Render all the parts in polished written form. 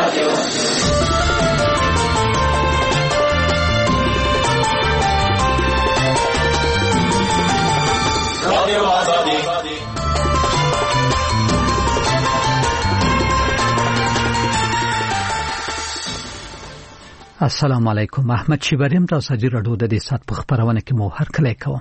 السلام علیکم. احمد شیبریم تاسو ته راډیو د دې سات په خبرونه کې مو هر کله کوم.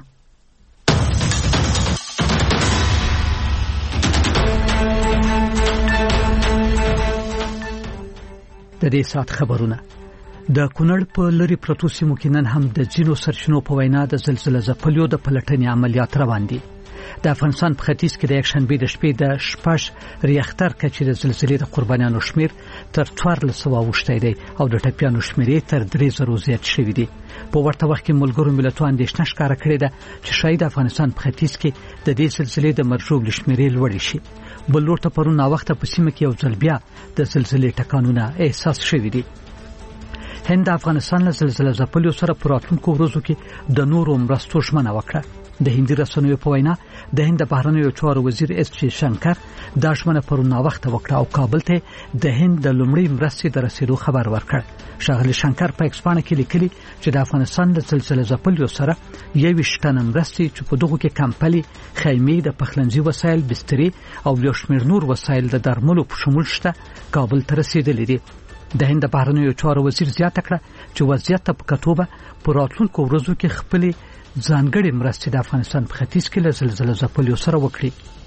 د دې سات خبرونه د کونړ په لری پروتو سیمو کې نن هم د ځینو سرچینو په وینا د زلزلې ځپلیو د پلټنې عملیات روان دي. د افغانستان په ختیځ کې د یک شنبه د شپې د شپږ ریاختر کچې د زلزلې د قربانیانو شمیر تر 1400 اوښتی دی او د ټپیانو شمیر تر 3000 زیات شوی دی. په ورته وخت کې ملګرو ملتونو اندېښنه ښکاره کړې ده چې شاید افغانستان په ختیځ کې د دې زلزلې د مرجو شمیر لوړ شي. بل ورته پرون وخت په سیمه کې یو ځل بیا د زلزلې ټکانونه احساس شوی دی. هند افغانستان له زلزلې ځپلیو سره په راتلونکو ورځو کې د نورو مرستو ژمنه وکړه. د هندي رسنیو په وینا د هند بهرنیو چارو وزیر اس جی شنکر دا ژمنه پرون وخت وکړه او کابل ته د هند د لومړي مرستې د رسیدو خبر ورکړ. ښاغلي شنکر په ایکسپانه کې لیکلي چې د افغانستان د زلزلې ځپلیو سره 21 ټن مرستې چې په دغه کې کمپلي، خیمې، د پخلنځي وسایل، بسترې او یو شمېر نور وسایل د درملو په شمول شته کابل ته رسیدلي دي. د هند بهرنیو چارو وزیر زیاته کړه چې وضعیت په کتوبه په راتلونکو ورځو کې خپل ځانګړي مرستې د افغانستان په ختیځ کې له زلزلې ځپلیو سره وکړي.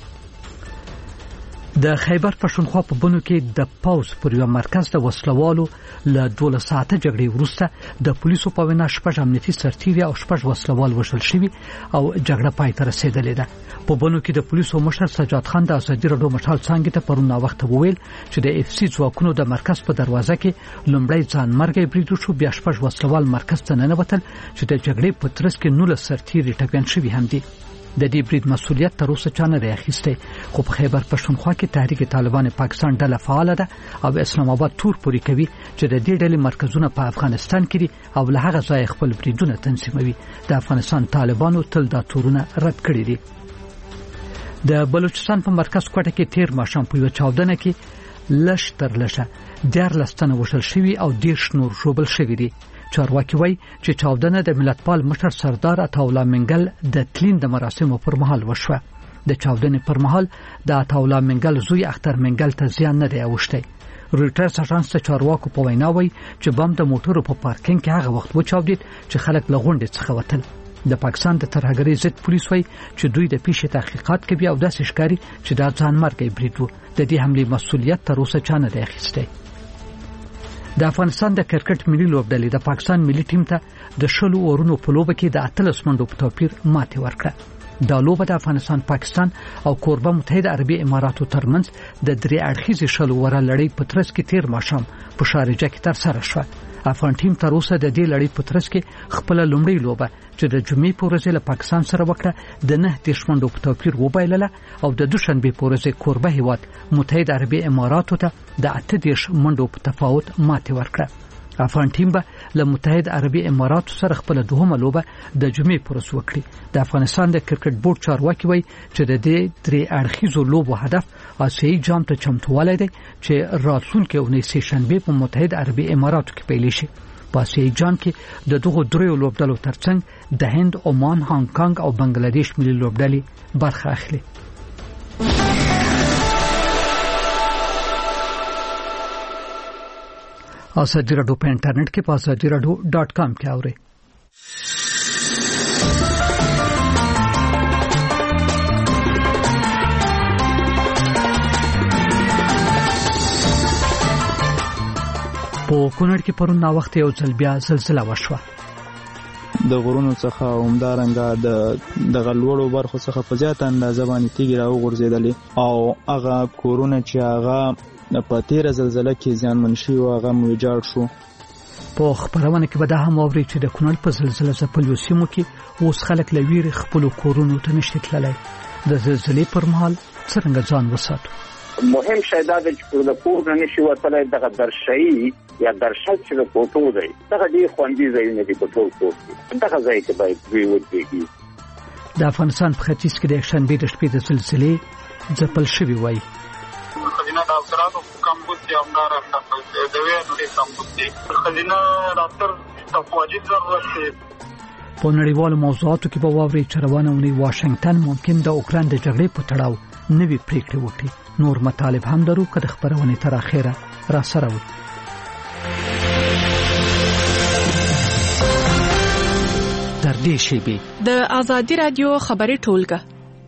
د خیبر پښتونخوا په بنو کې د پاوز پر یو مرکز د وسلوالو له 12 ساعته جګړې وروسته د پولیسو په وینا 6 امنیتي سرتیري او 6 وسلوال وژل شوي او جګړه پای ته رسیدلې ده. په بنو کې د پولیسو مشر سجاد خان د ازادي راډیو مشال څنګه ته پرون وخت وویل چې د اف سی ځواکونو د مرکز په دروازه کې لومړی ځان مرګي برید شو، بیا 6 وسلوال مرکز ته ننوتل چې د جګړې په ترڅ کې 19 سرتیري ټپیان شوي هم دي. د دې برید مسؤلیت تر اوسه چا نه دی اخیستی، خو په خیبر پښتونخوا کې تحریک طالبان پاکستان ډله فعال ده او اسلام آباد تور پوری کوي چې د دې ډلې مرکزونه په افغانستان کې دي او له هغه ځای خپل بریدونه تنظیموي. د افغانستان طالبانو تل دا تورونه رد کړی دي. د بلوچستان په مرکز کوټه کې تیر ماښام په یو چاودنه کې لږ تر لږه 14 تنه وژل شوي او 10 نور ژوبل شوي دي. چارواکي وایي چې چاودنه د ملتپال مشر سردار عطاالله منګل د تلین د مراسمو پر مهال وشوه. د چاودنې پر مهال د عطاالله منګل زوی اختر منګل ته زیان نه دی اوښتی. رویټرز اژانس ته چارواکو په وینا وایي چې بم د موټرو په پارکینګ کې هغه وخت وچاودید چې خلک له غونډې څخه وتل. د پاکستان د ترهګرۍ ضد پولیس وایي چې دوی د پیښې تحقیقات کوي او داسې ښکاري چې دا ځان مرګي برید و. د دې حملې مسؤلیت تر اوسه چا نه دی اخیستی. د افغانستان د کرکټ ملي لوبډلې د پاکستان ملي ټیم ته د 10 اورونو په لوبه کې د 13 منډو په توپیر ماتې ورکړه. دا لوبه د افغانستان، پاکستان او کوربه متحده عربي اماراتو ترمنځ د 3 اړخیزې شلو وره لړۍ په ترڅ کې تیر ماښام په شارجه کې ترسره شوه. افغان ټیم تر اوسه د دې لړۍ په ترڅ کې خپل لومړی لوبه چې د جمعې په ورځ له پاکستان سره وکړه د 9 منډو په توپیر وبایلله او د دوشنبه په ورځ کوربه هیواد متحده عربي اماراتو ته د 8 منډو په تفاوت ماتې ورکړه. افغان ټیم به له متحده عربي اماراتو سره خپل دوهمه لوبه د جمعې په ورځ وکړي. د افغانستان د کرکټ بورډ چارواکي وایي چې د دې 3 اړخیزو لوبو هدف آسیایي جام ته چمتووالی دی چې راتلونکي اونۍ سه شنبه په متحده عربي اماراتو کې پیل شي. په آسیایي جام کې د دغو 3 لوبډلو ترڅنګ د هند، عمان، هانګ کانګ او بنگلاديش ملي لوبډلې برخه اخلي. ازادي راډیو په انټرنیټ کې په azadiradio.com کې اورئ. په کونړ کې پرون وخت یو ځل بیا زلزلہ وشوه. د غرونو څخه عمدارنګه د غلوړو برخو څخه په زیات اندازه باندې تیږې راوغورځېدلې او هغه کورونه چې هغه په تیره زلزلہ کې زیانمن شوي وو هغه ویجاړ شو. په خبرونه کې به دا هم اورئ چې د کونړ په زلزلې ځپلیو سیمو کې اوس خلک له ویرې خپلو کورونو ته نشي تللی. د زلزلې پر مهال څرنګه ځان وساتو؟ مهم شی دا دی چې د کور نه نشي وتلی دغه درشایي یا درشل چې د کوټو دی دغه ډېر خوندي ځایونه دي په ټول کور کې. دغه ځای کې باید دوی ودرېږي. د افغانستان په ختیځ کې د یکشنبې د شپې د زلزلې ځپل شوي وایي. خزینه د افسرانو کمبود دی همدارنګه د وینې کمبود دی خزینه راپور ته واجب ضرورت دی. په نړیوالو موضوعاتو کې به واوري چې روانه ونی واشنگټن ممکن د اوکران د جګړې په تړاو نوې پریکړې وکړي. نور مطالب هم درو که د خبرونې تر اخره را سره وي. در دې شیبې د آزادي رادیو خبري ټولګه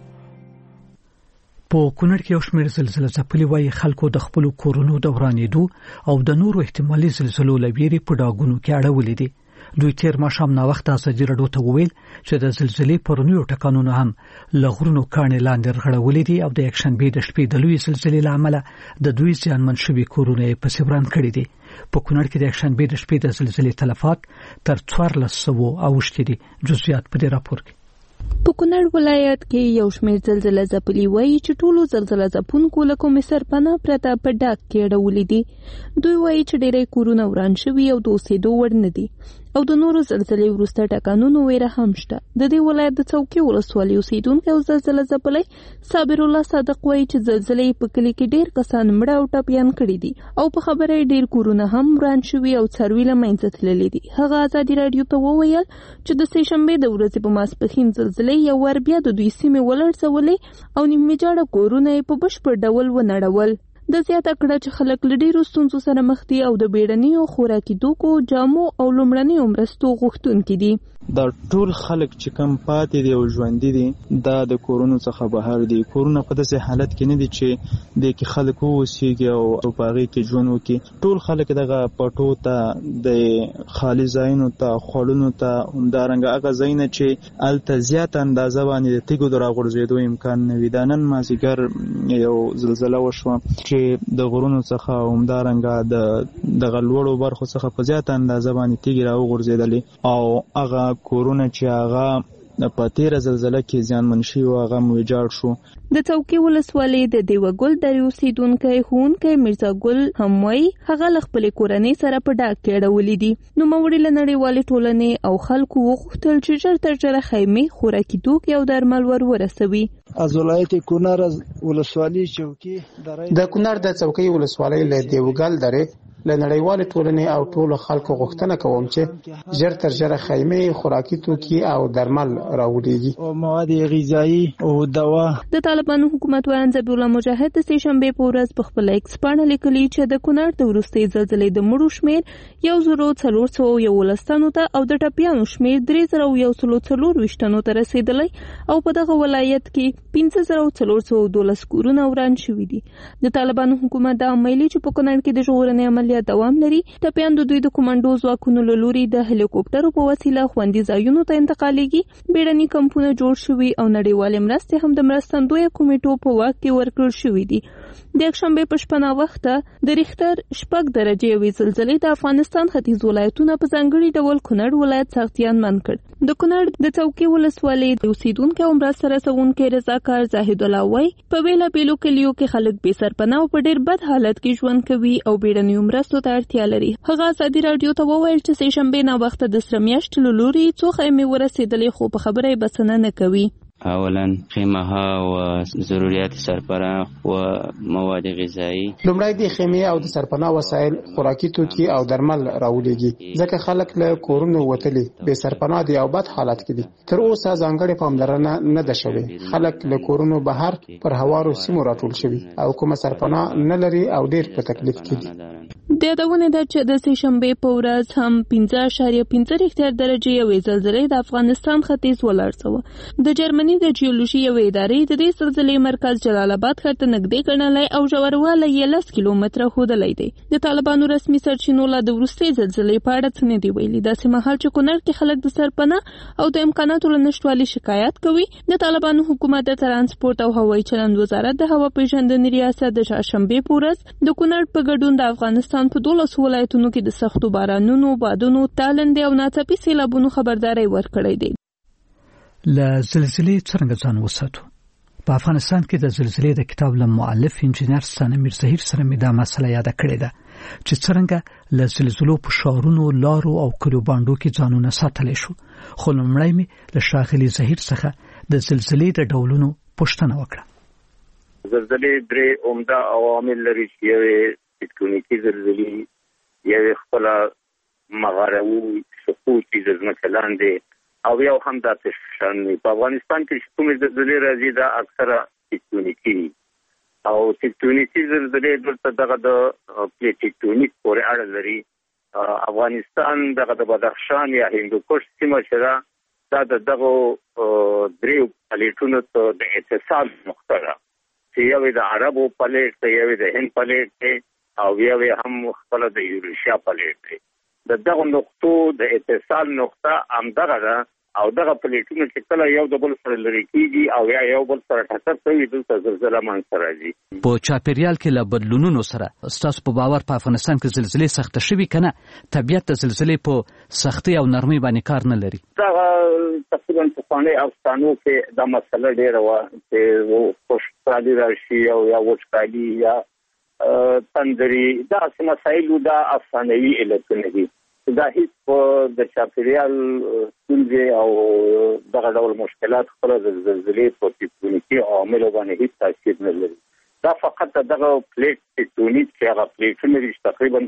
په کونړ کې یو شمېر زلزلې ځپلي وایي خلکو د خپل کورونو د ورانېدو او د نورو احتمالي زلزلو لویری په ډاګونو کې اړولې دي. دوی تیر ماښام نا وخت ازادي رادیو ته وویل چې د زلزلې پرونیو ټکانونو هم لغړونو کانې لاندې رغړولې دي او د یکشنبې د شپې د لوی زلزلې لامل د دوی زیانمن شوي کورونه په سیوران کړي دي. په کونړ کې د یکشنبې د شپې د زلزلې تلفات تر 1400 اوښتي دي. جزئیات په دې راپور کې. په کونړ ولایت کې یو شمېر زلزلې ځپلي وایي چې ټولو زلزلې ځپونکو له کومې سرپناه پرته په ډاګ کې اړولې دي. دوی وایي چې ډېری کورونه وران شوي او د اوسېدو وړ نه دي او د نورو زلزلې وروسته ټکانونو ویره هم شته. د دې ولایت د څوکۍ ولسوالۍ اوسېدونکی او زلزلې ځپلی صابر الله صادق وایي چې زلزلې په کلي کې ډېر کسان مړه او ټپیان کړي دي او په خبره یې ډېر کورونه هم وران شوي او څاروي له منځه تللي دي. هغه ازادي راډیو ته وویل چې د سهشنبې د ورځې په ماسپښین زلزلې یو ور بیا د دوی سیمې ولړزولې او نیمه جاړه کورونه یې په بشپړ ډول ونړول. د زیاته کړه چې خلک له ډېرو ستونزو سره مخ دي او د بیړنیو خوراکي توکو، جامو او لومړنیو مرستو غوښتونکي دي. دا ټول خلک چې کم پاتې دي او ژوندۍ دي دا د کورونو څخه بهر دي. کورونه په داسې حالت کې نه دي چې د کې خلک اوسېږي او په هغې کې ژوند وکړي. ټول خلک دغه پټو ته د خالي ځایونو ته خوړونو ته همدارنګه هغه ځایونه چې هلته زیاته اندازه باندې د تیږو د راغورځېدو امکان نه وي. دا نن مازدیګر یو زلزله وشوه چې د غرونو څخه همدارنګه دغه لوړو برخو څخه په زیاته اندازه باندې تیږې راوغورځېدلې او هغه کورونه چې هغه په تیره زلزله کې زیانمن شوي وو هغه ویجاړ شو. د څوکۍ ولسوالۍ د دیوګل درې اوسېدونکی ښوونکی میرزا ګل هم وایي هغه له خپلې کورنۍ سره په ډاګ کې اړولې دي. نوموړي له نړیوالې ټولنې او خلکو وغوښتل چې ژر تر ژره خیمې، خوراکي توکي او درمل ورسوي. از ولایت کونړ ولسوالۍ چوکۍ د کونړ د څوکۍ ولسوالۍ له دیوګل درې له نړیوالې ټولنې او ټولو خلکو غوښتنه کوم چې ژر تر ژره خیمې، خوراکي توکي او درمل راوړيږي او مواد غذایی او دوا. د طالبانو حکومت ویاند ذبیح الله مجاهد د سهشنبې په ورځ په خپل ایکس باندې لیکلي چې د کونړ د وروستۍ زلزلې د مړو شمېر 1411 ته او د ټپیانو شمېر 3124 ته رسیدلی او په دغه ولایت کې 5412 کورونه وران شوي دي. د طالبانو حکومت دا عملي چې په کونړ کې د ژغورنې عملیات دوام لري. ټپیان د دوی د کمانډو ځواکونو له لوري د هلیکوپټرو په وسیله خوندي ځایونو ته انتقالېږي. بیړني کمپونه جوړ شوي او نړیوالې مرستې هم د مرستندویه کمیټو په واک کې ورکړل شوي دي. د یکشنبې په شپه ناوخته د ریختر 6 درجې یوې زلزلې د افغانستان ختیځ ولایتونه په ځانګړي ډول کونړ ولایت سخت زیانمن کړ. د کونړ د څوکۍ ولسوالۍ د اوسېدونکو او مرسته رسونکي رضاکار زاهد الله وایي په بیلابیلو کلیو کې خلک بې سرپناه او په ډېر بد حالت کې ژوند کوي او بیړنیو مرستو ته اړتیا لري. هغه ازادي راډیو ته وویل چې سهشنبې ناوخته د سره میاشتې له لوري څو خیمې ورسېدلې خو په خبره یې بسنه نه کوي. اولا خیمه ها و ضرورت سرپناه و مواد غذایی. لومړی د خیمې او د سرپناه وسایل، خوراکي توکي او درمل راولېږي ځکه خلک له کورونو وتلي بې سرپناه دي او بد حالت کې دي. تر اوسه ځانګړې پاملرنه نه ده شوې. خلک له کورونو بهر پر هوارو سیمو راټول شوي او کومه سرپناه نه لري او ډېر په تکلیف کې دي. د یادونه ده چې د سهشنبې په ورځ هم 5.5 ریختر درجې یوې زلزلې د افغانستان ختیځ ولړزوه. د جرمني د جیولوژي یوې ادارې د دې زلزلې مرکز جلال آباد ښار ته نږدې ګڼلی او ژوروالی یې 10 کیلومتره ښودلی دی. د طالبانو رسمي سرچینو لا د وروستۍ زلزلې په اړه څه نه دي ویلي. داسې مهال چې کونړ کې خلک د سرپناه او د امکاناتو له نشتوالي شکایت کوي، د طالبانو حکومت د ترانسپورت او هوایي چلند وزارت د هوا پیژندنې ریاست د چهارشنبې په ورځ د کونړ په ګډون د افغانستان په 12 ولایتونو کې د سختو بارانونو، بادونو، تالندې او ناڅاپي سیلابونو خبرداري ورکړې ده. له زلزلې څنګه ځان وساتو؟ په افغانستان کې د زلزلې د کتاب له مؤلف انجینر ثنا میرزهیر سره مې دا مسله یاد کړې ده چې څنګه له زلزلو په شهرونو، لارو او کلیو باندې کې ځانونه ساتلی شو. خو لومړی مې له ښاغلي زهیر څخه د زلزلې د ډولونو پوښتنه وکړه. زلزلې درې عمده عوامل لري چې یو تکتونیکي زلزلې، یو خپل مغربي سقوط د ځمکې لاندې، او یو هم د تشن. په افغانستان کې چې کومې زلزلې راځي دا اکثره تکتونیکي او تکتونیکي زلزلې دلته دغه د پلیټ تکتونیک پورې اړه لري. افغانستان دغه د بدخشان یا هندوکش سیمه چې دا دغه درې پلیټونو ته د اتصال نقطه ده، چې یو د عربو پلیټ دی، یو د هند پلیټ دی، او یو هم خپل د یوریشیا پلیټ دی. دغه نقطو د اتصال نقطه همدغه ده، او دغه پلیټونه چې کله یو د بل سره لري کیږي او یا یو بل سره ټکر کوي، دلته زلزله منځته راځي. په چاپیریال کې له بدلونونو سره ستاسو په باور په افغانستان کې زلزلې سخته شوي کنه؟ طبیعت د زلزلې په سختي او نرمۍ باندې کار نه لري. دا تقریبا په پخواني افسانو کې دا مسله ډېره وه چې خوشحالي راشي او یا وچکالي یا تندري، داسې مسایل دا افسانوي علتونه دي. دا هیڅ د چاپیریال ستونزې او دغه ډول مشکلات خپل د زلزلې په تکتونیکي عواملو باندې هیڅ تاثیر نه لري. دا فقط دغه پلیټ تکتونیک چې هغه پلیټونه دي تقریبا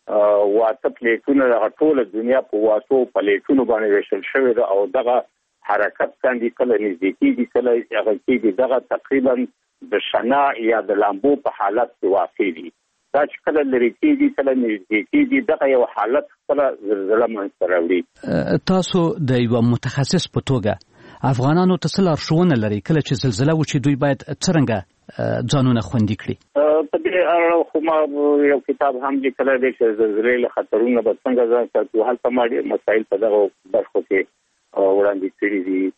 8 پلیټونه د ټول دنیا په 8 پلیټونو باندې ویشل شوی ده، او دغه حرکت باندې کله نږدې کېږي کله هغه کېږي. دغه تقریبا د شنا یا د لامبو په حالت کې واقع دي. دا چې کله لري کېږي کله نږدې کېږي، دغه یو حالت خپل زلزله منځته راوړي. تاسو د یو متخصص په توګه افغانانو ته څه لارښوونه لري کله چې زلزله وشي دوی باید څرنګه ځانونه خوندي کړي؟ په دې اړه خو ما یو کتاب هم لیکلی دی چې زلزلې له خطرونو به څنګه ځان ساتو. هلته ما ډېر مسایل په دغه برخو کې وړاندې کړي دي.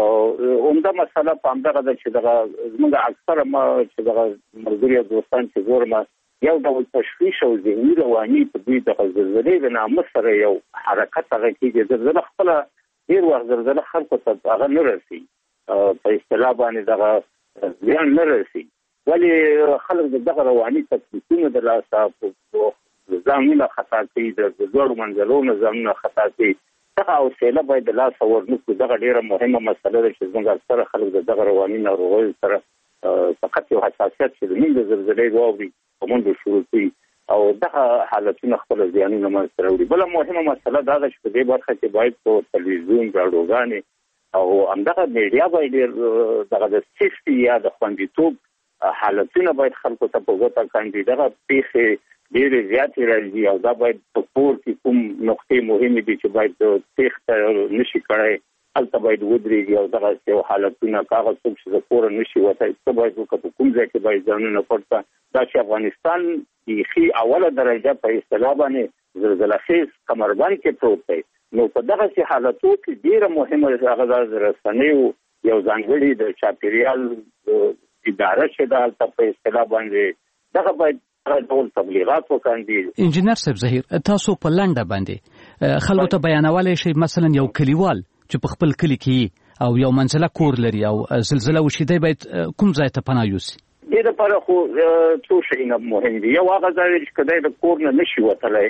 عمده مسله په همدغه ده چې دغه زموږ اکثره چې دغه ملګري او دوستان چې ګورم یو ډول تشویش او ذهني رواني په دوی د زلزلې د نامه سره یو حرکت هغه کېږي. زلزله خپله ډېر وخت زلزله خلکو ته هغه نه رسي، په اصطلاح باندې دغه زیان نه رسي، ولې خلک دغه رواني تکلیفونه د لاسه ځانونه خطا کوي، د لوړو منزلونو ځانونه خطا کوي. دغه حوصله باید د لاسه ورنکړو. دغه ډېره مهمه مسله ده چې زموږ اکثره خلک د دغه رواني ناروغیو سره فقط یو حساسیت چې زموږ د زلزلې واوري په منډو شروع کوي او دغه حالتونه خپل زیانونه منځته راوړي. بله مهمه مسله دا ده چې په دې برخه کې باید په تلویزیون، راډیوګانې او همدغه میډیا باید ډېر دغه د سیفتي یا د خوندیتوب حالتونه باید خلکو ته په ګوته کاندي. دغه پیښې ډېرې زیاتې راځي او دا باید په کور کې کوم نقطې مهمې دي چې باید تېښته نشي کړی، هلته باید ودرېږي او دغه یو حالتونه هغه څوک چې د کوره نشي وتی څه باید وکړه، په کوم ځای کې باید ځانونه پټ کړه. دا چې افغانستان بیخي اوله درجه په اصطلاح باندې زلزله خیز کمربند کې پروت دی، نو په دغسې حالتو کې ډېره مهمه هغه د رسنیو یو ځانګړي د چاپیریال اداره چې ده هلته په اصطلاح باندې دغه باید ډول تبلیغات وکړي. انجینر صاحب ظهیر، تاسو په لنډه باندې خلکو ته بیانولی شئ مثلا یو کلیوال چې په خپل کلی کې او یو منزله کور لري او زلزله وشي دی باید کوم ځای ته پناه یوسي؟ دې لپاره خو څو شیونه مهم دي. یو هغه ځای چې کدی د کور نه نشي وتلی،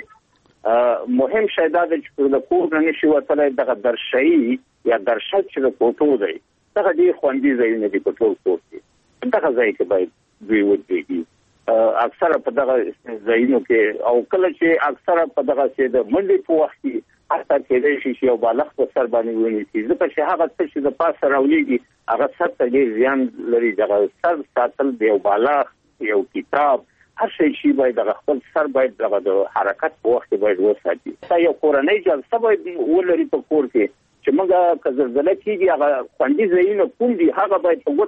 مهم شی دا دی چې د کور نه نشي وتلی دغه درشایي یا درشل چې د کوټو دی دغه ډېر خوندي ځایونه دي په ټول کور کې. دغه ځای کې باید دوی ودرېږي اکثره په دغه ځایونو کې، او کله چې اکثره په دغه چې د منډې په وخت کې حتی کېدای شي چې یو بالغ په سر باندې ونیسي، ځکه چې هغه څه چې د پاسه راولېږي هغه سر ته ډېر زیان لري. دغه سر ساتل د یو بالغ، یو کتاب، هر شی باید دغه خپل سر باید دغه د حرکت په وخت کې باید وساتي. دا یو کورنۍ جلسه باید ولري په کور کې چې موږ که زلزله کېږي هغه خوندي ځایونه کوم دي هغه باید په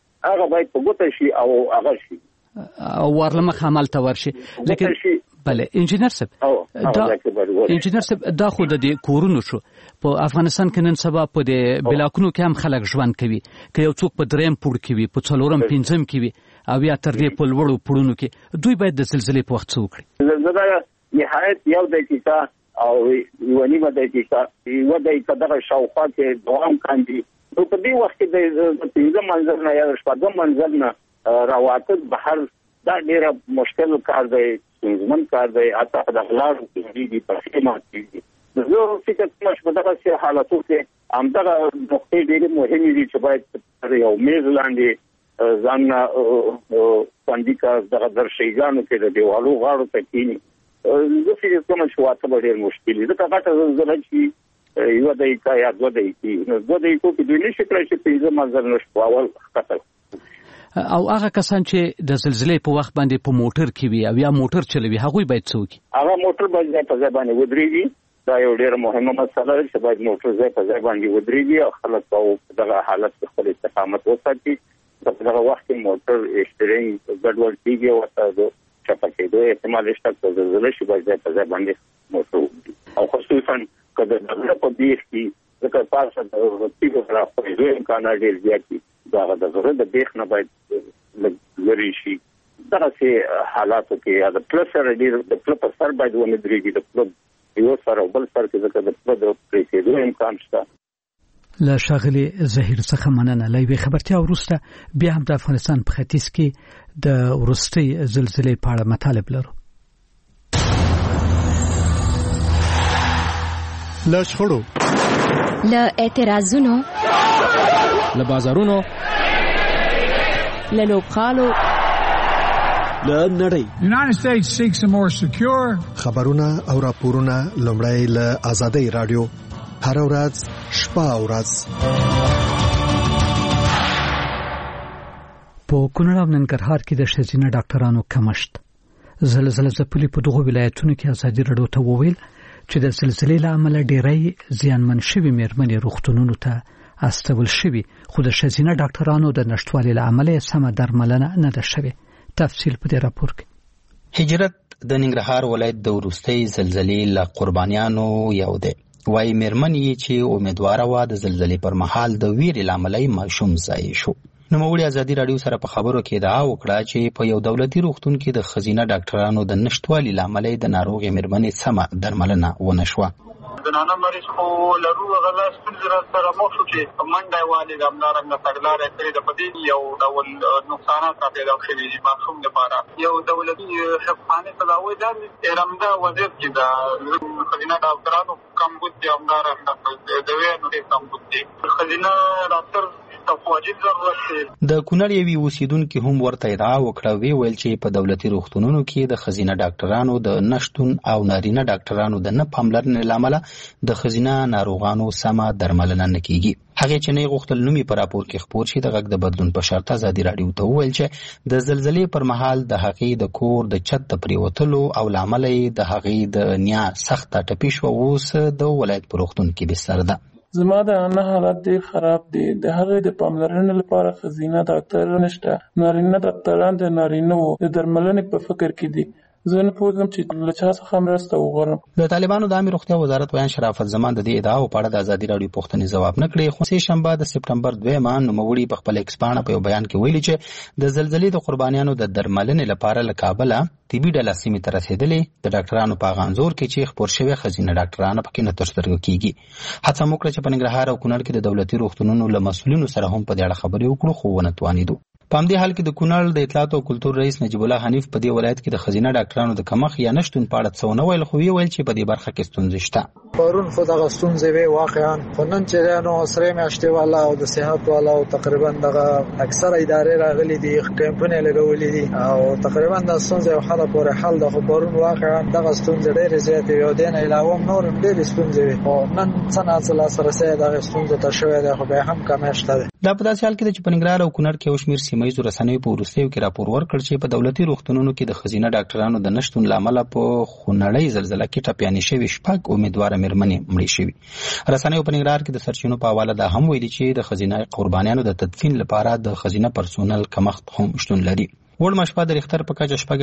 ګوته شي او هغه شي او ورلمخ عمل ته ورشي. لیکن بله انجینر صاحب دا خو د کورونو شو، په افغانستان کې نن سبا په د بلاکونو کې هم خلک ژوند کوي، که یو څوک په 3م پوړ کې وي، په 4م 5م کې وي او یا تر دې په لوړو پوړونو کې، دوی باید د زلزلې په وخت څه وکړي؟ زلزله نهایت یو دقیقه او یو نیمه دقیقه دغه شاوخوا کې دوام کاندي، نو په دې وخت کې د 5م منزل نه یا 6م منزل نه راواتل بهر دا ډېره مشکل کار دی، ستونزمن کار دی، حتی د غلاړو کېږي، پښې ماتېږي. زه فکر کوم چې په دغسې حالتو کې همدغه نقطې ډېرې مهمې دي چې باید تر یو میز لاندې ځان باندې کا دغه درشيګانو کې د دیوالو غاړو ته کینی زه فکر کوم چې واته ډېر مشکل دي دا کاټه زلزلہ چې یو دایته یا دوه دایته نو دوه دایته کې دوی نشي کړی چې په منځر نشو اول خطر او هغه کسان چې د زلزلې په وخت باندې په موټر کې وي او یا موټر چلوي هغه باید څوک هغه موټر باید په ځای باندې ودرېږي دا یو ډېر مهمه مسله ده چې باید موټر ځای په ځای باندې ودرېږي او خلک په دغه حالت کې خپل استقامت وساتي دغه وخت موټر استرینګ ګډوډ کیږي او تاسو چپکې دوی احتمال شته چې زلزلې شي باید په ځای باندې موټر او خصوصا کله دغه په بیخ کې ځکه تاسو د تیګو سره په دوی امکان ډېر زیات دي دا د زړه د بیخ نه باید لري شي دا چې حالاتو کې دا پلس سره ډېر د پلس سره باید ونډريږي د پلس یو سره بل سره کې ځکه د پلس د پریکېدو امکان شته له شاغلي زهیر څخه مننه لوي خبرتیا ورسته بیا هم د افغانستان په ختیځ کې د ورستي زلزلې په اړه مطالب لرو له شخړو له اعتراضونو له بازارونو له لوبخالو له نړۍ United States seeks a more secure خبرونه او راپورونه لومړی له آزادۍ رادیو هر ورځ شپه او ورځ په کونړ او ننګرهار کې د ښځینه ډاکټرانو کمښت زلزلې ځپلي په دغو ولایتونو کې ازادي رادیو ته وویل چې د زلزلې له امله ډېری زیانمن شوي مېرمنې روغتونونو ته استول شوي خو د ښځینه ډاکټرانو د نشټوالي له امله سمه درملنه نه ده شوې تفصیل په دې راپور کې هجرت د ننګرهار ولایت د وروستۍ زلزلې له قربانیانو یو دی وای مېرمنې چې امیدواره و د زلزلې پر مهال د ویرې له امله ماشوم ځای شو نوموړي ازادي رادیو سره په خبرو کې ادعا وکړه چې په یو دولتي روغتون کې د ښځینه ډاکټرانو د نشټوالي له امله د ناروغې مېرمنې سمه درملنه ونه شوه زنانه مریض خو لرو غلا ستونزې سره مخ شو چې منډه والي د همدارنګه تګلارې کړې د پدې یو ډول نقصانات را پیدا شوي دي ماشوم لپاره یو دولتي حفظخانه تداوی د ارمدا وزیر کې د خزینه ډاکټرانو کمبود دي همدارنګه د وینې کمبود دي خزینه ډاکټر د کونړ یوې اوسیدونکو هم ورته ادعا وکړه ویل چې په دولتي روغتونونو کې د خزینه ډاکټرانو د نشټون او نارینه ډاکټرانو د نه پاملرنې لامل د خزینه ناروغانو سمه درملنه نه کیږي هغه چې نه غوښتل نومي پر راپور کې خبر شي د غږ د بدلون په شرط ازادي رادیو ته ویل چې د زلزلې پر مهال د هغې د کور د چت د پریوتلو او لامل د هغې د نیا سخت ټپي شو اوس د ولایت په روغتون کې بستر ده زما د انا حالت ډیر خراب دي د هغې د پاملرنې لپاره خزینه ډاکټر نشته نارینه ډاکټران د نارینه وو د درملنې په فکر کې دي زه نه پوهیږم چې له چا څخه مرسته وغواړم د طالبانو د عامه روغتیا وزارت ویان شرافت زمان د دې ادعاو په اړه د ازادي رادیو پوښتنې ځواب نه کړی خو سه شنبه د سپټمبر 2 نوموړي په خپل ایکس باندې په بیان کې ویلي چې د زلزلې د قربانیانو د درملنې لپاره له کابل طبي ډله سیمې ته رسیدلې د ډاکټرانو په غانزور کې چې خبر شوی خزینه ډاکټرانو پکې نه ترسترګو کیږي هڅه وکړه چې په ننګرهار او کونړ کې د دولتي روغتونونو له مسؤلینو سره هم په دې اړه خبرې وکړو خو ونه توانیدو په همدې حال کې د کونړ د اطلاعات او کلتور رئیس نجیب الله حنیف په دې ولایت کې د خزینه ډاکټرانو د کمښت یا نشټون په اړه څه ونه ویل خو ویل چې په دې برخه کې ستونزې شته پرون خو دغه ستونزې وي واقعا خو نن چې نو سره میاشتې والا او د صحت والا او تقریبا دغه اکثره ادارې راغلي دي کمپونه لګولې دي او تقریبا د ستونزې او حل پورې حل د خو پرون واقعا دغه ستونزې ډېرې زیاتې وي او دین علاوه نور ډېرې ستونزې وي او نن څنګه سره سره دغه ستونزې ته شوې ده خو به هم کمشته ده دا په داسې حال کې چې په ننګرهار او کونړ کې یو شمېر سیمایي رسنیو په وروستیو کې راپور ورکړ چې په دولتي روغتونونو کې د خزینه ډاکټرانو د نشټون لامل په خونړۍ زلزلې کې ټپيانې شوي شپږ امیدواره مېرمنې مړې شوي رسنیو په ننګرهار کې د سرچینو په حواله دا هم ویلي چې د خزینه قربانیانو د تدفین لپاره د خزینه پرسونل کمښت هم شتون لري وړمه شپه د ریختر په کچه 4.1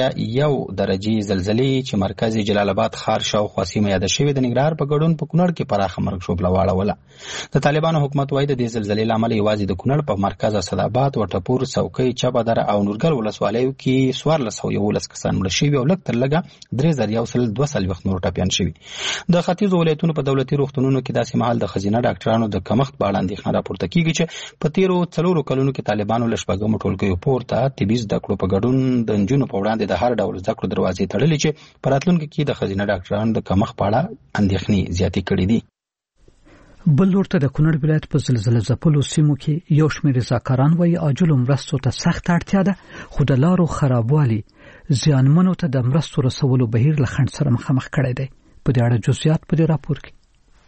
درجه زلزلې چې مرکز جلال آباد ښار شاوخوا سیمه یاد شوې د ننګرهار په ګډون په کونړ کې پراخه مرګ شوبله واړوله د طالبانو حکومت وايي د دې زلزلې لامل یوازې د کونړ په مرکز اسداباد وټپور څوکۍ چبدر او نورګل ولسوالیو کې 1411 کسان مړ شوي او لږ تر لږه 3200 نور ټپيان شوي د ختیځ ولایتونو په دولتي روغتونونو کې داسې مهال د خزینه ډاکټرانو د کمښت په اړه اندېښنه راپورته کیږي چې په تیرو 4 کلونو کې طالبانو له شپږمو ټولګیو پورته طبي زده کړو په ګډون د نجونو په وړاندې د هر ډول زده کړو دروازې تړلې چې په راتلونکي کې د خزینه ډاکټرانو د کمښت په اړه اندېښنې زیاتې کړې دي بل ورته د کونړ ولایت په زلزلې ځپلو سیمو کې یو شمېر رضاکاران وایي عاجلو مرستو ته سخت اړتیا ده، خو د لارو خرابوالي زیانمنو ته د مرستو رسولو بهیر له خنډ سره مخامخ کړی دی. په دې اړه جزئیات په دې راپور کې.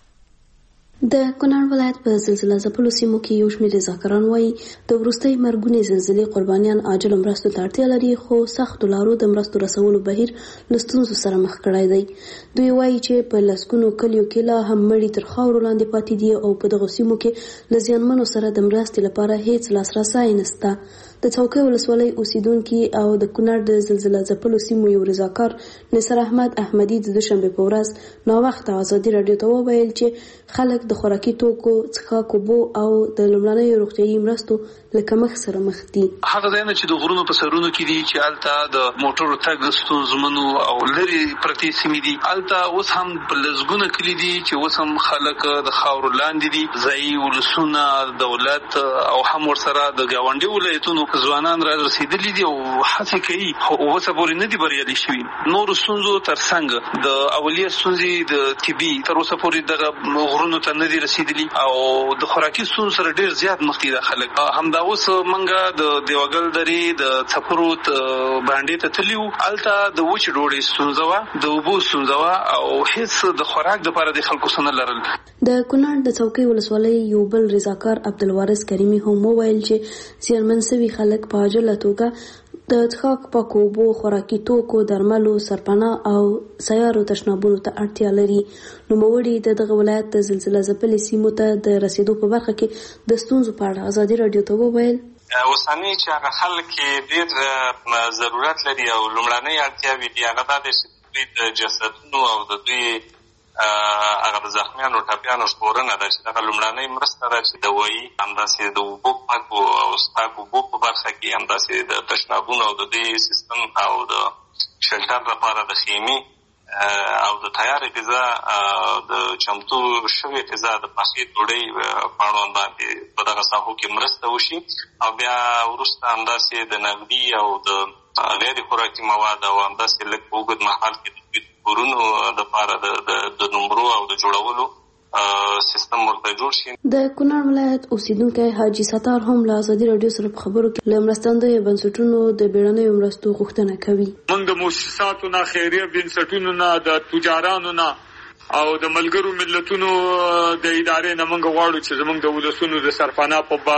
د کونړ ولایت په زلزلې ځپلو سیمو کې یو شمېر رضاکاران وایي د وروستۍ مرګونې زلزلې قربانیان عاجل مرستو ته اړتیا لري، خو سخت لارو د مرستو رسولو بهیر له ستونزو سره مخ کړی دی. دوی وایي چې په لسګونو کلیو کې لا هم مړي تر خاورو لاندې پاتې دي او په دغو سیمو کې له زیانمنو سره د مرستې لپاره هیڅ لاسرسی نشته. د څوکۍ ولسوالۍ اوسیدونکي او د کونړ د زلزلې ځپلو سیمو یو رضاکار نصر احمد احمدي د دوشنبه په ورځ ناوخته ازادي راډیو ته وویل چې خلک د خوراکي توکو، څښاک اوبو او د لومړنیو روغتیايي مرستو له کمښت سره مخ دي. هغه ځایونه چې د غرونو په سرونو کې دي چې هلته د موټرو تګ ستونزمنو او لري پرتې سیمې دي، هلته اوس هم په لسګونه کلي دي چې اوس هم خلک د خاورو لاندې دي. ځایي ولسونه، دولت او هم ورسره د ګاونډي ولایتونو ځوانان را رسیدلي دي او هڅه کوي، خو اوسه پورې نه دي بریالي شوي. نورو ستونزو ترڅنګ د اولیه ستونزې د طبي تر اوسه پورې دغه غرونو ته نه دي رسیدلي او د خوراکي ستونزو سره ډېر زیات مخ دي خلک. همدا اوس منګه د دیوګل درې د څپرو باندې ته تللي وو، هلته د وچې ډوډۍ ستونزه وه، د اوبو ستونزه وه او هېڅ د خوراک دپاره د خلکو څه نه لرل. د کونړ د څوکۍ ولسوالۍ یو بل رضاکار عبدالوارث کریمي هم وویل چې زیانمن سوي خلک په عاجله توګه د څښاک پاکو اوبو، خوراکي توکو، درملو، سرپناه او سیارو تشنابونو ته اړتیا لري. نوموړي د دغه ولایت د زلزلې ځپلې سیمو ته د رسیدو په برخه کې د ستونزو په اړه ازادي راډیو ته وویل اوسنی چې هغه خلک ډېر ضرورت لري او لومړنۍ اړتیاوې دي هغه دا دی چې دوی د جسدونو او د دوی هغه د زخمیانو ټپیانو ژغورنه ده چې دغه لومړنۍ مرسته ده چې دوایي، همداسې د اوبو پاکو او څښاک اوبو په برخه کې، همداسې د تشنابونو او د دې سیستم او د شلټر لپاره د خیمې او د تیارې غذا، د چمتو شوې غذا، د پخې ډوډۍ په اړوند باندې په دغه ساحو کې مرسته وشي او بیا وروسته همداسې د نغدي او د غیر خوراکي مواد او همداسې لږ په اوږد مهال کې د کورونو دپاره د نمرو او د جوړولو سیستم ورته جوړ شي. د کونړ ولایت اوسیدونکی حاجي ستار هم له ازادي راډیو سره په خبرو کې له مرستندویو بنسټونو د بیړنیو مرستو غوښتنه کوي. موږ د مؤسساتو نه، خیریه بنسټونو نه، د تجارانو نه او د ملګرو ملتونو د ادارې نه موږ غواړو چې زموږ د ولسونو د سرپناه په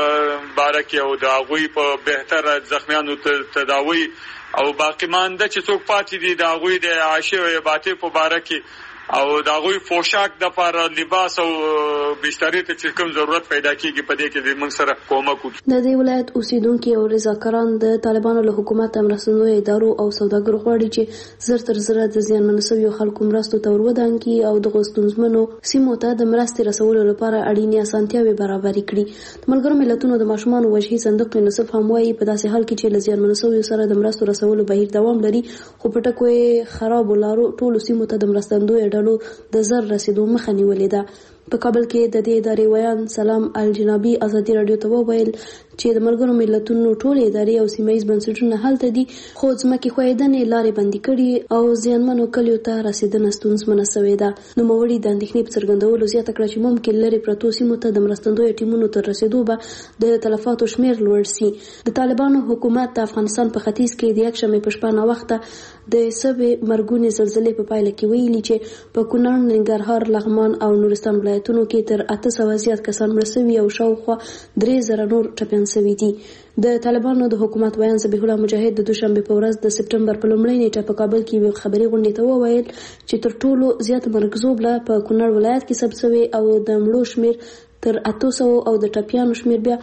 باره کې او د هغوی په بهتره زخمیانو تداوی او باقی مانده چې څوک پاتې دي د هغوی د عاشې او عبادې په باره کې او د هغوی پوشاک دپاره لباس او بسترې ته چې کوم ضرورت پیدا کېږي په دې کې د موږ سره کومک وکړي. د دې ولایت اوسیدونکي او رضاکاران د طالبانو له حکومت مرستندویو ادارو او سوداګرو غواړي چې زر تر زره د زیانمنو شویو خلکو مرستو ته ورودانګي او د ستونزمنو سیمو ته د مرستې رسولو لپاره اړینې اسانتیاوې برابرې کړي. د ملګرو ملتونو د ماشومانو وجهي صندوق یونیسف هم وایي په داسې حال کې چې له زیانمنو شویو سره د مرستو رسولو بهیر دوام لري، خو په ټکو یې خرابو لارو ټولو سیمو ته د مرستندویو د زر رسیدو مخه نیولې ده. په کابل کې د دې ادارې ویان سلام الجنابي ازادي راډیو ته وویل چې د ملګرو ملتونو ټول ادارې او سیمایي بنسټونه هلته دي، خو ځمکې ښویېدنې لارې بندي کړي او زیانمنو کلیو ته رسیدنه ستونزمنه سوې ده. نوموړي د اندېښنې په څرګندولو زیاته کړه چې ممکن لرې پرتو سیمو ته د مرستندویو ټیمونو تر رسیدو به د تلفاتو شمېر لوړ سي. د طالبانو حکومت د افغانستان په ختیځ کې د یکشنبې په شپه ناوخته د سبې مرګونې زلزلې په پایله کې ویلي چې په کونړ، ننګرهار، لغمان او نورستان ولایتونو کې تر 800 زیات کسان مړه شوي او شاوخوا 3000 نور ټپیان شوي دي. د طالبانو د حکومت ویان ذبیح الله مجاهد د دوشنبه په ورځ د سپټمبر په لومړۍ نیټه په کابل کې یو خبري غونډې ته وویل چې تر ټولو زیات مرګ زوبله په کونړ ولایت کې ثبت شوی او د مړو شمیر تر 800 او د ټپیانو شمیر بیا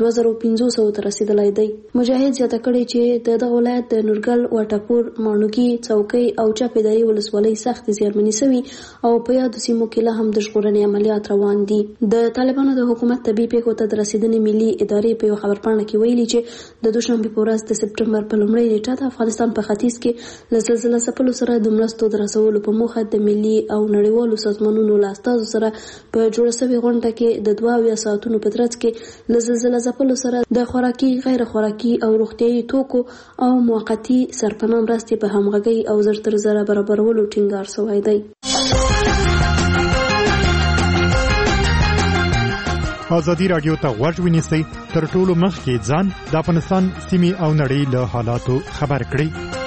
2500 ته رسیدلی دی. مجاهد زیاته کړی چې د دغه ولایت د نورګل، واټاپور، ماڼوګي، څوکۍ او چاپیداري ولسوالۍ سخت زیانمنې شوي او په یادو سیمو کې لا هم د ژغورنې عملیات روان دي. د طالبانو د حکومت طبي پیښو ته د رسیدنې ملي ادارې په یو خبرپاڼه کې ویلي چې د دوشنبه په ورځ د سپټمبر په لومړۍ نیټه د افغانستان په ختیځ کې له زلزلې ځپلو سره د مرستو د رسولو په موخه د ملي او نړیوالو سازمانونو له استازو سره په جوړه شوې غونډه کې د 2 ساعتونو په ترڅ کې له زلزلې ځپلو سره د خوراکي، غیر خوراکي او روغتیايي توکو او موقتي سرپناه مرستې په همغږۍ او زر تر زره برابرولو ټینګار شوی دی. ازادي رادیو ته غوږ ونیسئ، تر ټولو مخکې ځان د افغانستان سیمې او نړۍ له حالاتو خبر کړئ.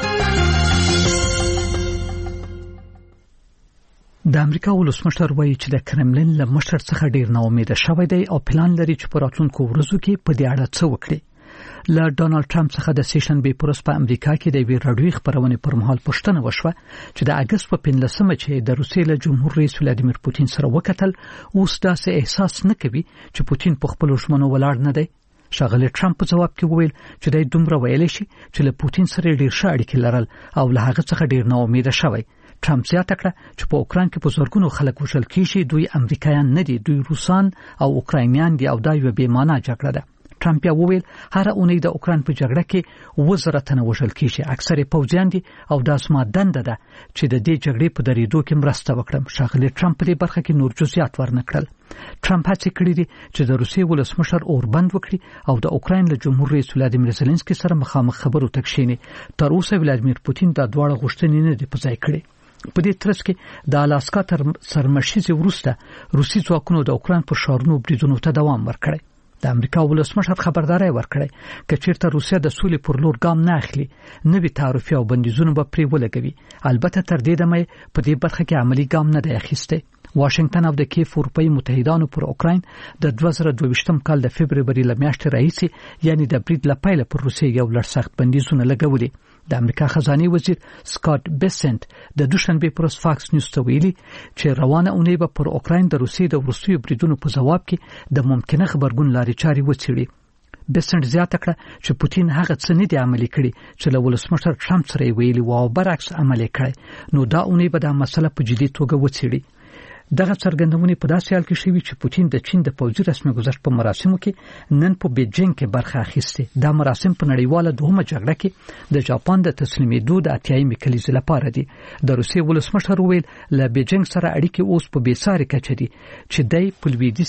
د امریکا ولسمشر وایي چې د کرملین له مشر څخه ډیر نا امیده شوی دی او پلان لري چې په راتلونکو ورځو کې په دې اړه څه وکړي. له ډونالد ټرمپ څخه د سیشن بې پرس په امریکا کې د وی راډیوي خبرونه پر مهال پوښتنه وشوه چې د اگست په 15مه چې د روسیې له جمهور رئیس ولادیمیر پوتین سره وکتل، اوس داسې احساس نه کوي چې پوتین په خپل ژمنو ولاړ نه دی. ښاغلی ټرمپ په جواب کې وویل چې د دومره ویلې شي چې له پوتین سره ډیر ښه اړیکې لرل او له هغه څخه ډیر نا امیده شوی. ټرمپ زیاته کړه چې په اوکران کې په زورګونو خلک وژل کیږي، دوی امریکایان نه دي، دوی روسان او اوکراینیان دي او دا یو بې معنا جګړه ده. ټرمپ یې وویل هر اونۍ د اوکران په جګړه کې 1000 تنه وژل کیږي، اکثره پوځیان دي او دا سما دنده ده چې د دې جګړې په دریدو کې مرسته وکړم. ښاغلی ټرمپ په دې برخه کې نور جزئیات ورنکړل. ټرمپ هڅه کړې دي چې د روسیې ولسمشر اوربند وکړي او د اوکراین له جمهور رئیس ولادیمیر زيلنسکي سره مخامخ خبرو ته کښیني. تر اوسه ولادیمیر پوتین دا دواړه غوښتنې نه دي په ځای کړې. په دې ترڅ کې د الاسکا تر سرمشيزي وروسته روسي ځواکونو د اوکران پر شارونو بریدونو ته دوام ورکړی. د امریکا ولسمشر خبرداري ورکړی چې چیرته روسیا د سولې پر لور ګام نه اخلي، نوې تعرفې او بندیزونه به پرې ولګوي. البته تر دې دمه په دې برخه کې عملی ګام نه دی اخیسته. واشنگټن او د کیف اروپאי متحدانو پر اوکراین د 2022م کال د فبرवरी لمیاشتې راهیسې یعنی د برید لپاره پر روسیې یو لړ سخت بندیزونه لګولي. د امریکا خزانه وزیر سکاٹ بیسنت د دوشنبه پر فاکس نیوز ته ویلي چې روانه اونۍ به پر اوکراین د روسیې د وروستیو بریدونو په جواب کې د ممکنه خبرګون لارې چارې وڅېړي. بیسنت زیاته کړه چې پوتین هغه څه نه دی عملي کړی چې له ولسمشر ټرمپ سره ویلي او برعکس عملي کړی، نو دا اونۍ به دا مسله په جدي توګه وڅېړي. دغه څرګندونې په داسې حال کې شوي چې پوتین د چین د پوځي رسمي گذشت په مراسمو کې نن په بیجینګ کې برخه اخیسته. دا مراسم په نړیواله دوهمه جګړه کې د جاپان د تسلیمېدو د 80مې کلیزې لپاره دي. د روسیې ولسمشر ویل له بیجینګ سره اړیکې اوس په بیسارې کچه دي چې د پلویدیس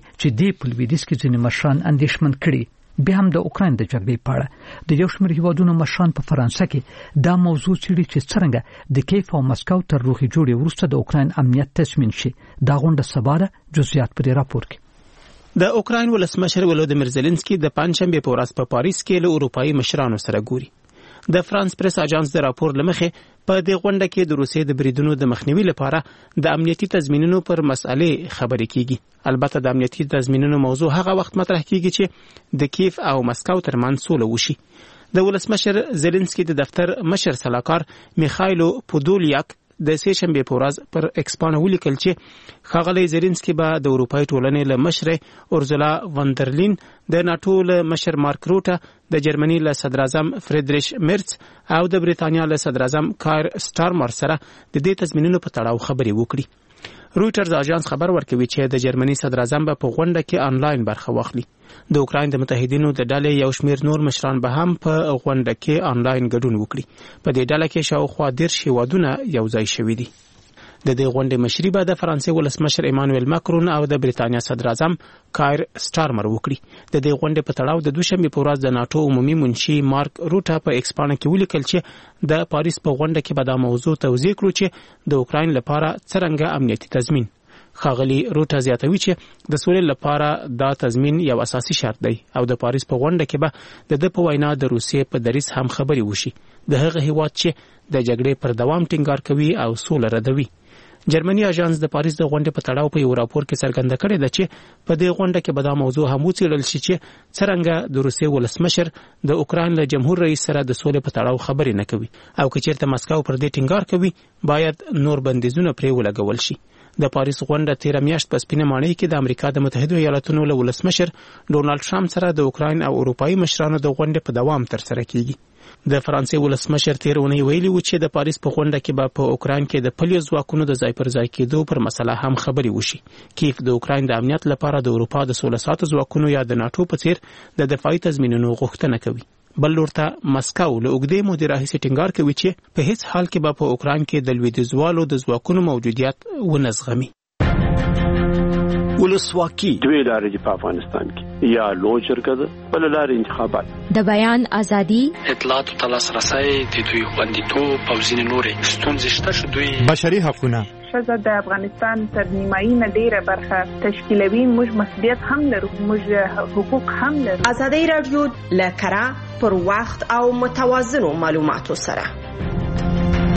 کې ځینې مشران اندېښمن کړي. به هم د اوکران د جګړې په اړه د یو شمېر هیوادونو مشران په فرانسه کې دا موضوع څېړي چې څنګه د کیف او مسکو تر روغې جوړې وروسته د اوکران امنیت تضمین شي. دا غونډه سبا ده. جزئیات په دې راپور کې. د اوکران ولسمشر ولادیمیر زيلنسکي د پنځشنبه په ورځ په پاریس کې له اروپאי مشرانو سره ګوري. د فرانس پریس اژانس د راپور لمخې په دې غونډه کې د روسیې د بریدونو د مخنیوي لپاره د امنیتي تضمینونو پر مسالې خبرې کیږي. البته د امنیتي تضمینونو موضوع هغه وخت مطرح کیږي چې د کیف او مسکو ترمنځ سوله وشي. د ولسمشر زيلنسکي د دفتر مشر سلاکار میخایلو پودولیاک د سهشنبه په ورځ پر ایکس باندې ولیکل چې ښاغلی زيلنسکي به د اروپאי ټولنې له مشر اورزولا وندرلین، د ناتو له مشر مارک روټه، د جرمني له صدر اعظم فریدریش مرц او د بریتانیا له صدر اعظم کایر سټارمر سره د دې تضمینونو په تړاو خبرې وکړي. رويټرز اژانس خبر ورکوي چې د جرمني صدر اعظم په غونډه کې آنلاین برخه واخلي. د اوکراین د متحدینو د ډلې یو شمېر نور مشران به هم په غونډه کې آنلاین ګډون وکړي. په دې ډله کې شاوخوا 10 هیوادونه یو ځای شوي دي. د دې غونډې مشري به د فرانسې ولسمشر ایمانوئل ماکرون او د بریتانیا صدر اعظم کایر سټارمر وکړي. د دې غونډې په تړاو د دوشنبه په ورځ د ناتو عمومي منشي مارک روټه په ایکس باندې کې ولیکل چې د پاریس په غونډه کې به دا موضوع توضیح کړو چې د اوکراین لپاره څنګه امنیتي تضمین. ښاغلی روټه زیاتوي چې د سولې لپاره دا تضمین یو اساسي شرط دی او د پاریس په غونډه کې به د په وینا د روسیې په دریځ هم خبرې وشي. د هغه هیواد چې د جګړې پر دوام ټینګار کوي او سوله ردوي. جرمني اژانس د پاریس د غونډې په تړاو په یو راپور کې څرګنده کړې ده چې په دې غونډه کې به دا موضوع هم وڅېړل شي چې څنګه د روسیې ولسمشر د اوکراین له جمهور رئیس سره د سولې په تړاو خبرې نه کوي او که چیرته مسکو پر دې ټینګار کوي باید نور بندیزونه پرې ولګول شي. د پاریس غونډه 13 میاشت په سپینه ماڼۍ کې د امریکا د متحده ایالاتونو له ولسمشر ډونالد ټرمپ سره د اوکراین او اروپאי مشرانو د غونډې په دوام تر سره کیږي. د فرانسې ولسمشر تیرونی ویلي و چې د پاریس په غونډه کې به په اوکراین کې د پلیو ځواکونو د ځای پر ځای کېدو پر مسله هم خبرې وشي. کیف د اوکراین د امنیت لپاره د اروپا د 16 ساعت ځواکونو یا د ناتو په څیر د دفاعي تضمینونو غوښتنه کوي. بل لورته مسکو له اوږدې مودې راهیسې ټینګار کوي چې په هیڅ حال کې به په اوکراین کې د لویدیځوالو د ځواکونو موجودیت ونه زغمي. ولسواکي دوی لارې په افغانستان کې یا لوی جرګه ده بل لارې انتخابات د بیان ازادي اطلاعات تلاسرسي د دوی خوندیتوب او ځینې نورې ستونزې شته. دوی بشري حقوقونه ښځه د افغانستان تر نیمایي نه ډیره برخه تشکیلوي. موږ مسؤلیت هم لرو، موږ حقوق هم لرو. ازادي راډیو له کره پر وخت او متوازنو معلوماتو سره